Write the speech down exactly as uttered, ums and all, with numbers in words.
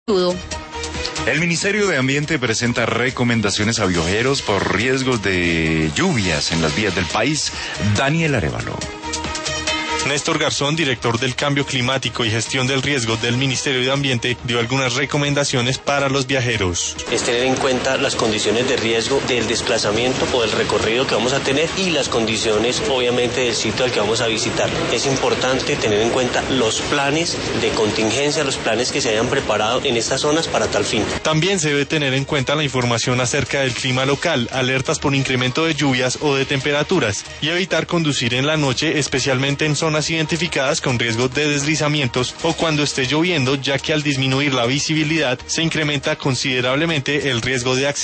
El Ministerio de Ambiente presenta recomendaciones a viajeros por riesgos de lluvias en las vías del país. Daniel Arévalo. Néstor Garzón, director del Cambio Climático y Gestión del Riesgo del Ministerio de Ambiente, dio algunas recomendaciones para los viajeros. Es tener en cuenta las condiciones de riesgo del desplazamiento o del recorrido que vamos a tener y las condiciones, obviamente, del sitio al que vamos a visitar. Es importante tener en cuenta los planes de contingencia, los planes que se hayan preparado en estas zonas para tal fin. También se debe tener en cuenta la información acerca del clima local, alertas por incremento de lluvias o de temperaturas, y evitar conducir en la noche, especialmente en zonas identificadas con riesgo de deslizamientos o cuando esté lloviendo, ya que al disminuir la visibilidad se incrementa considerablemente el riesgo de accidentes.